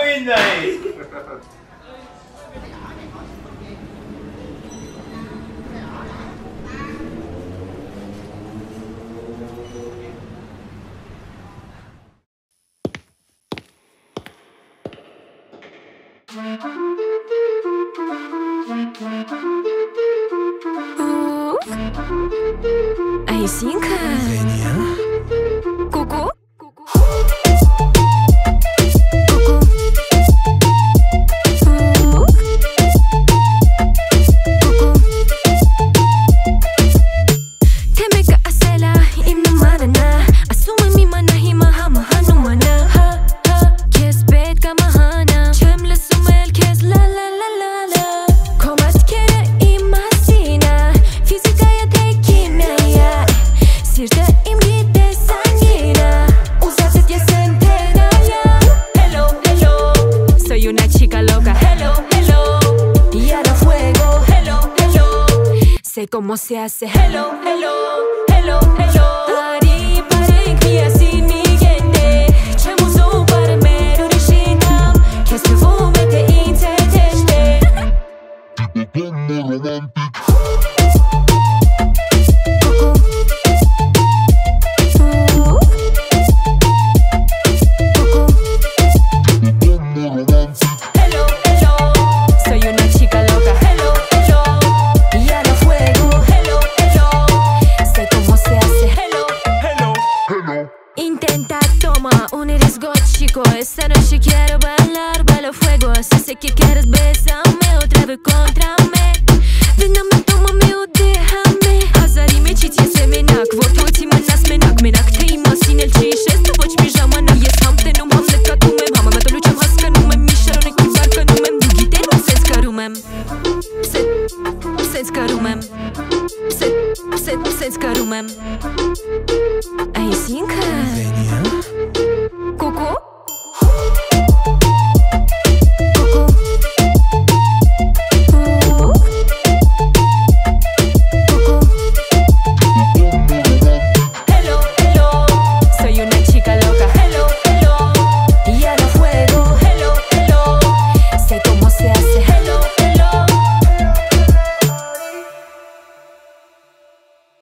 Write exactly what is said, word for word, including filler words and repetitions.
mindai! Айсинка? Женя? Ку-ку? ¿Cómo se hace? Hello, hello, hello, hello. Ari pare kviya sin migende. Çemu zo pare meru rishinam. Kes me vomete inte teşte. Romantic. Esta noche quiero bailar, bailo fuego. Si sé que quieres besarme otra vez contra me. Dynamo toma-me o déjame. Hazarime ci ție semenac. Votuți mă nas menac. Menac te ima sinel ci șest. Tu voci pijama nu ies hamte nu mam leca tu mem. Mama mea tolucem haska nu mem. Mișero ne cuțar că nu mem. Dugite nu sens că rumem. Set, sens că rumem. Set, set, sens că rumem. Aisinca? Женя?